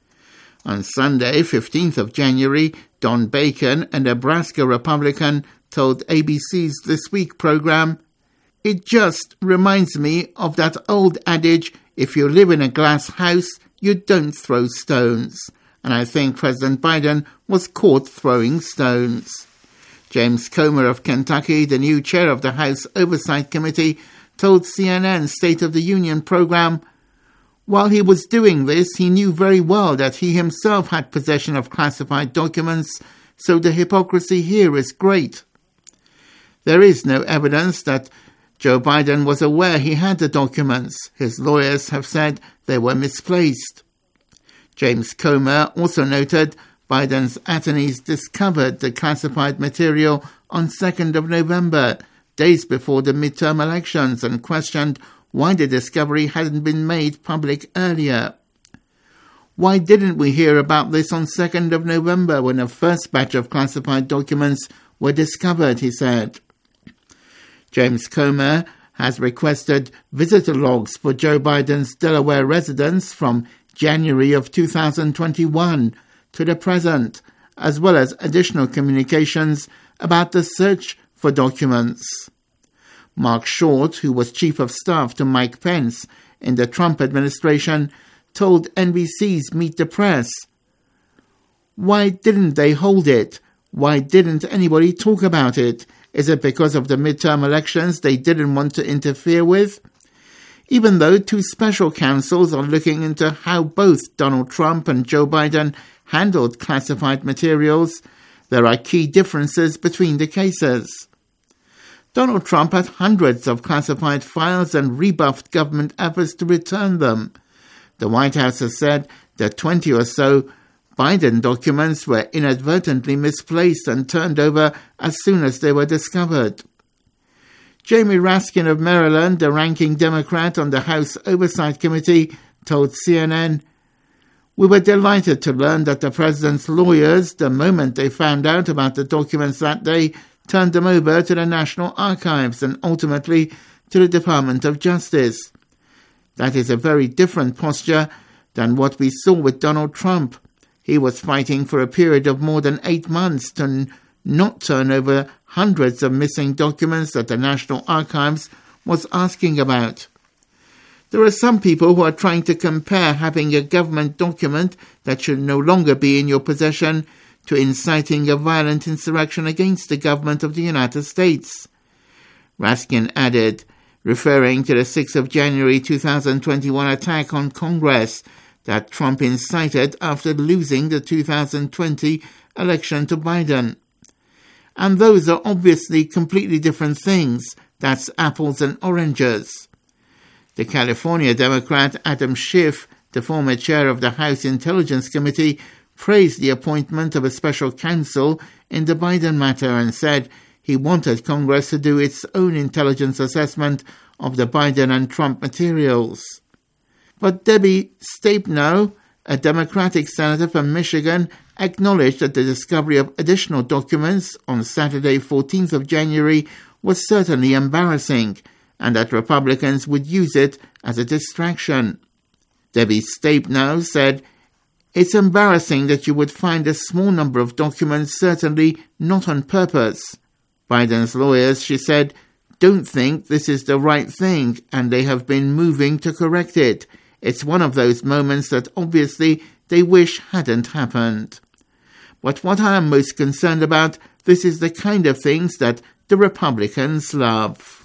On Sunday, fifteenth of January, Don Bacon, a Nebraska Republican, told A B C's This Week program, "It just reminds me of that old adage, if you live in a glass house, you don't throw stones." And I think President Biden was caught throwing stones. James Comer of Kentucky, the new chair of the House Oversight Committee, told C N N's State of the Union program, while he was doing this, he knew very well that he himself had possession of classified documents, so the hypocrisy here is great. There is no evidence that Joe Biden was aware he had the documents. His lawyers have said they were misplaced. James Comer also noted Biden's attorneys discovered the classified material on second of November, days before the midterm elections, and questioned why the discovery hadn't been made public earlier. Why didn't we hear about this on second of November when a first batch of classified documents were discovered, he said. James Comer has requested visitor logs for Joe Biden's Delaware residence from January of two thousand twenty-one to the present, as well as additional communications about the search for documents. Mark Short, who was chief of staff to Mike Pence in the Trump administration, told N B C's Meet the Press, "Why didn't they hold it? Why didn't anybody talk about it? Is it because of the midterm elections they didn't want to interfere with?" Even though two special counsels are looking into how both Donald Trump and Joe Biden handled classified materials, there are key differences between the cases. Donald Trump had hundreds of classified files and rebuffed government efforts to return them. The White House has said that twenty or so Biden documents were inadvertently misplaced and turned over as soon as they were discovered. Jamie Raskin of Maryland, the ranking Democrat on the House Oversight Committee, told C N N, "We were delighted to learn that the president's lawyers, the moment they found out about the documents that day, turned them over to the National Archives and ultimately to the Department of Justice. That is a very different posture than what we saw with Donald Trump. He was fighting for a period of more than eight months to n- not turn over hundreds of missing documents that the National Archives was asking about. There are some people who are trying to compare having a government document that should no longer be in your possession to inciting a violent insurrection against the government of the United States." Raskin added, referring to the sixth of January two thousand twenty-one attack on Congress that Trump incited after losing the two thousand twenty election to Biden. And those are obviously completely different things. That's apples and oranges. The California Democrat Adam Schiff, the former chair of the House Intelligence Committee, praised the appointment of a special counsel in the Biden matter and said he wanted Congress to do its own intelligence assessment of the Biden and Trump materials. But Debbie Stabenow, a Democratic senator from Michigan, acknowledged that the discovery of additional documents on Saturday, fourteenth of January, was certainly embarrassing, and that Republicans would use it as a distraction. Debbie Stabenow said, "It's embarrassing that you would find a small number of documents, certainly not on purpose." Biden's lawyers, she said, don't think this is the right thing, and they have been moving to correct it. It's one of those moments that obviously they wish hadn't happened. But what I am most concerned about, this is the kind of things that the Republicans love.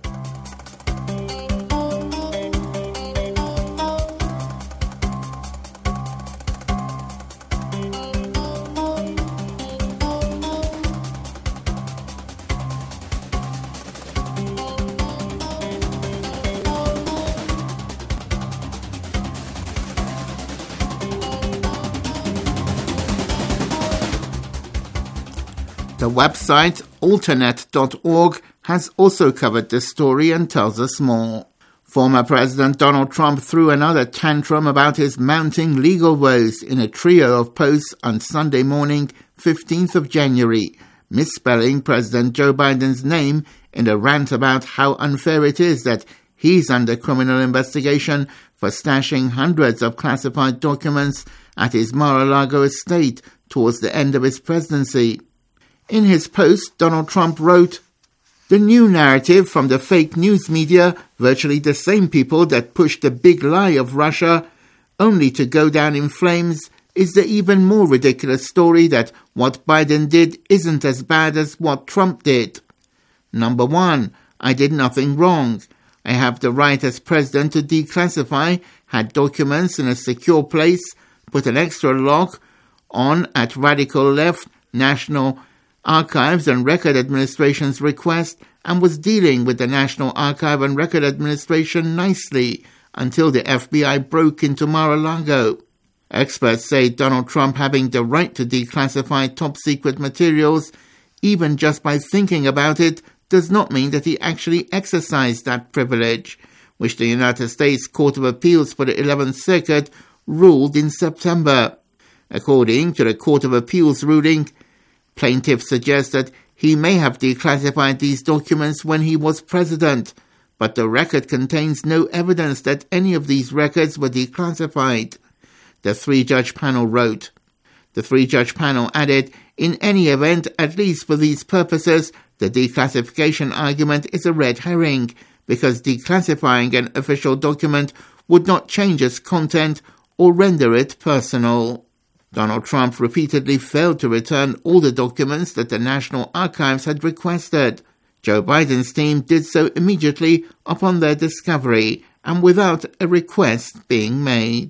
The website alternet dot org has also covered this story and tells us more. Former President Donald Trump threw another tantrum about his mounting legal woes in a trio of posts on Sunday morning, fifteenth of January, misspelling President Joe Biden's name in a rant about how unfair it is that he's under criminal investigation for stashing hundreds of classified documents at his Mar-a-Lago estate towards the end of his presidency. In his post, Donald Trump wrote, "The new narrative from the fake news media, virtually the same people that pushed the big lie of Russia, only to go down in flames, is the even more ridiculous story that what Biden did isn't as bad as what Trump did. Number one, I did nothing wrong. I have the right as president to declassify, had documents in a secure place, put an extra lock on at radical left, National Archives and Record Administration's request, and was dealing with the National Archive and Record Administration nicely until the F B I broke into Mar-a-Lago." Experts say Donald Trump having the right to declassify top-secret materials, even just by thinking about it, does not mean that he actually exercised that privilege, which the United States Court of Appeals for the eleventh Circuit ruled in September. According to the Court of Appeals ruling, plaintiffs suggest that he may have declassified these documents when he was president, but the record contains no evidence that any of these records were declassified. The three-judge panel wrote. The three-judge panel added, "In any event, at least for these purposes, the declassification argument is a red herring, because declassifying an official document would not change its content or render it personal." Donald Trump repeatedly failed to return all the documents that the National Archives had requested. Joe Biden's team did so immediately upon their discovery and without a request being made.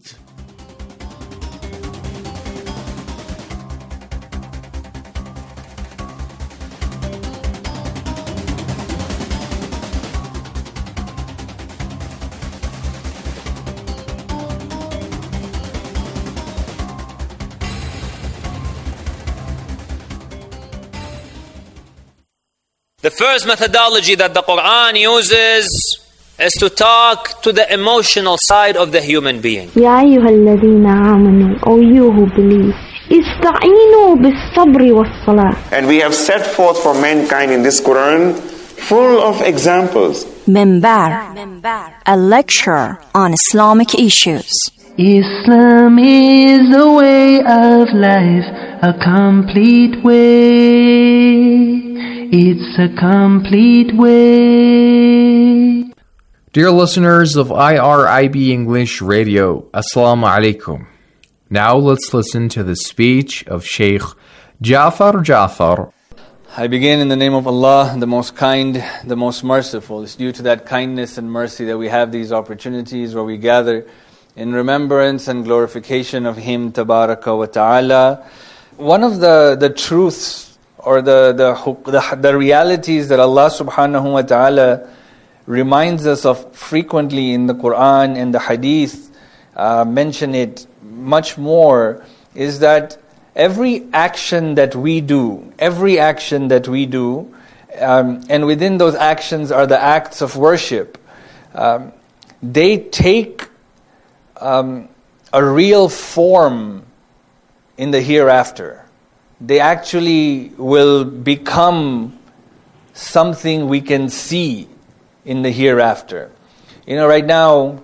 The first methodology that the Quran uses is to talk to the emotional side of the human being. يا أيها الذين آمنوا, O you who believe, استعينوا بالصبر والصلاة. And we have set forth for mankind in this Quran full of examples. Minbar, a lecture on Islamic issues. Islam is a way of life, a complete way. It's a complete way. Dear listeners of I R I B English Radio, Assalamu alaikum. Now let's listen to the speech of Sheikh Jafar Jafar. I begin in the name of Allah, the most kind, the most merciful. It's due to that kindness and mercy that we have these opportunities where we gather in remembrance and glorification of Him, Tabaraka wa Ta'ala. One of the, the truths or the, the, the, the realities that Allah subhanahu wa ta'ala reminds us of frequently in the Quran and the Hadith, uh, mention it much more, is that every action that we do, every action that we do, um, and within those actions are the acts of worship, um, they take um, a real form in the hereafter. They actually will become something we can see in the hereafter. You know, right now,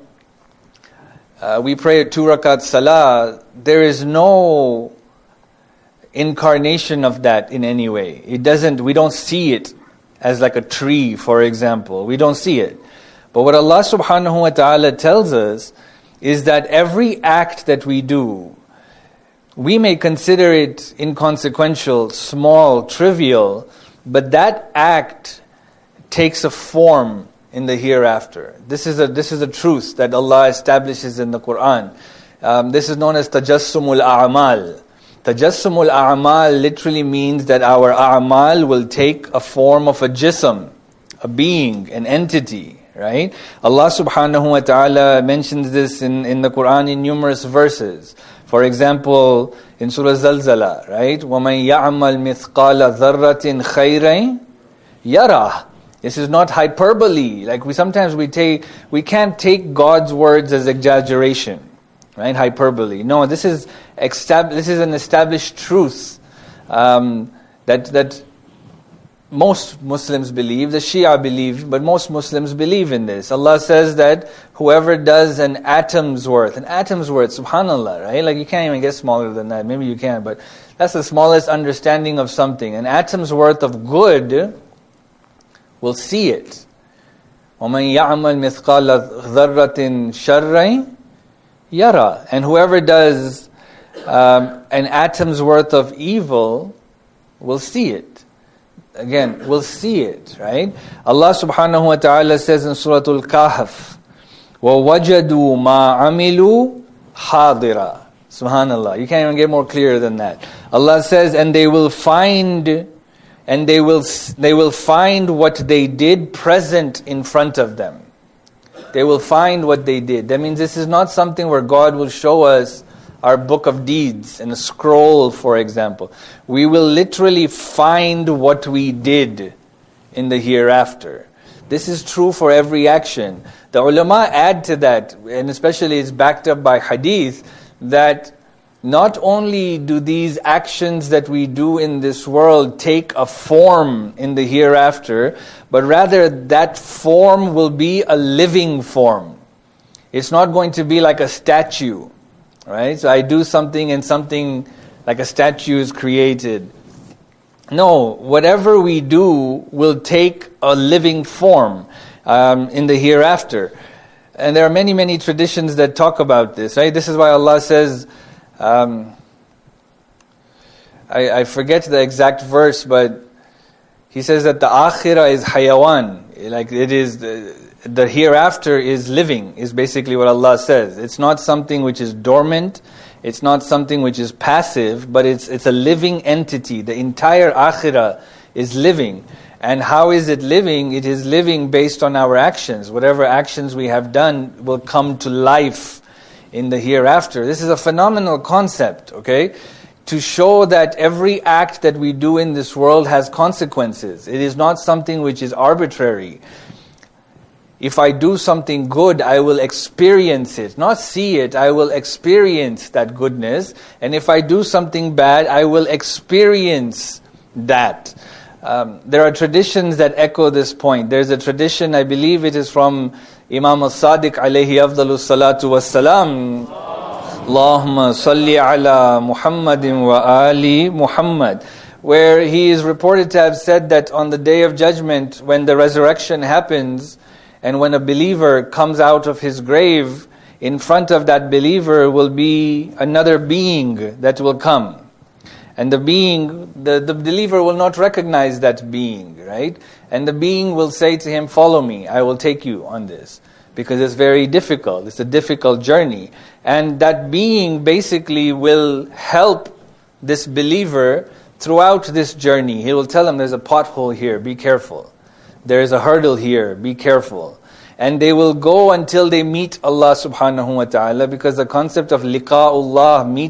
uh, we pray two rakat salah. There is no incarnation of that in any way. It doesn't, we don't see it as like a tree, for example. We don't see it. But what Allah subhanahu wa ta'ala tells us is that every act that we do, we may consider it inconsequential, small, trivial, but that act takes a form in the hereafter. This is a this is a truth that Allah establishes in the Quran. Um, this is known as tajassumul a'mal. Tajassumul a'mal literally means that our a'mal will take a form of a jism, a being, an entity. Right? Allah subhanahu wa ta'ala mentions this in, in the Quran in numerous verses. For example, in Surah Zalzala, right? وَمَنْ يَعْمَلْ مِثْقَالَ ذَرَّةٍ خَيْرًا يَرَهُ. This is not hyperbole. Like we sometimes we take, we can't take God's words as exaggeration, right? Hyperbole. No, this is estab- this is an established truth um, that that. Most Muslims believe, the Shia believe, but most Muslims believe in this. Allah says that whoever does an atom's worth, an atom's worth, subhanallah, right? Like you can't even get smaller than that. Maybe you can, but that's the smallest understanding of something. An atom's worth of good will see it. وَمَنْ يَعْمَلْ مِثْقَالَ ذَرَّةٍ شَرًّا يَرَى. And whoever does um, an atom's worth of evil will see it. Again, we'll see it, right? Allah subhanahu wa ta'ala says in Surah Al-Kahf, وَوَجَدُوا مَا عَمِلُوا حَاضِرًا. Subhanallah, you can't even get more clear than that. Allah says, and they will find, and they will they will find what they did present in front of them. They will find what they did. That means this is not something where God will show us our book of deeds and a scroll, for example. We will literally find what we did in the hereafter. This is true for every action. The ulama add to that, and especially it's backed up by hadith, that not only do these actions that we do in this world take a form in the hereafter, but rather that form will be a living form. It's not going to be like a statue. Right? So I do something and something like a statue is created. No, whatever we do will take a living form um, in the hereafter. And there are many, many traditions that talk about this. Right? This is why Allah says, um, I, I forget the exact verse, but He says that the akhirah is hayawan. Like it is... The, The hereafter is living, is basically what Allah says. It's not something which is dormant, it's not something which is passive, but it's it's a living entity. The entire akhirah is living. And how is it living? It is living based on our actions. Whatever actions we have done will come to life in the hereafter. This is a phenomenal concept, okay? To show that every act that we do in this world has consequences. It is not something which is arbitrary. If I do something good, I will experience it. Not see it, I will experience that goodness. And if I do something bad, I will experience that. Um, there are traditions that echo this point. There's a tradition, I believe it is from Imam al-Sadiq alayhi afdalu salatu wassalam. Allahumma salli ala Muhammadin wa ali Muhammad. Where he is reported to have said that on the Day of Judgment, when the resurrection happens, and when a believer comes out of his grave, in front of that believer will be another being that will come. And the being, the, the believer will not recognize that being, right? And the being will say to him, follow me, I will take you on this. Because it's very difficult, it's a difficult journey. And that being basically will help this believer throughout this journey, He will tell them there's a pothole here, be careful. There's a hurdle here, be careful. And they will go until they meet Allah subhanahu wa ta'ala, because the concept of liqa'ullah, meeting